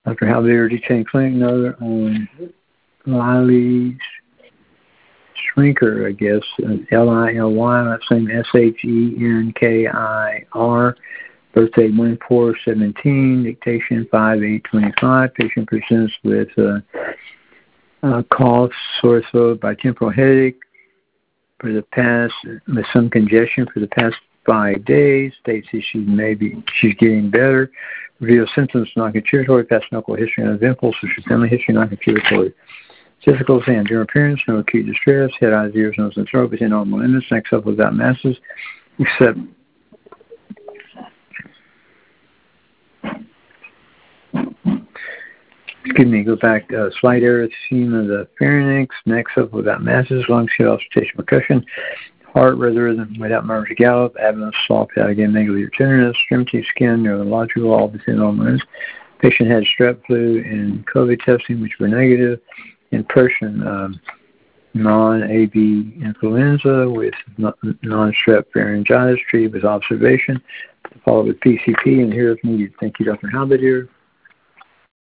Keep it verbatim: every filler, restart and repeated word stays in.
Doctor Halbert, detained clinic note on Lily Shrinker, I guess, L I L Y, last name S H E N K I R, birthday one four seventeen, dictation five eight twenty-five. Patient presents with uh, uh, cough, sore throat, bitemporal headache for the past, with some congestion for the past five days. States that she maybe she's getting better. Reveals symptoms non-contributory, past medical history uneventful, social family history non-contributory. Physical exam, general appearance, no acute distress, head, eyes, ears, nose, and throat within normal limits, next up without masses, except excuse me, go back, uh, slight erythema of the pharynx, next up without masses, lungs, head, auscultation, percussion, heart, rhythm without murmurs, gallop, abdomen, soft, out again, megaly, tenderness, extremity, skin, neurological, all within normal limits. Patient had strep flu and COVID testing, which were negative. In person, um, non-A B influenza with non-strep pharyngitis treated with observation, followed with P C P, and here if needed. Thank you, Doctor Halbert.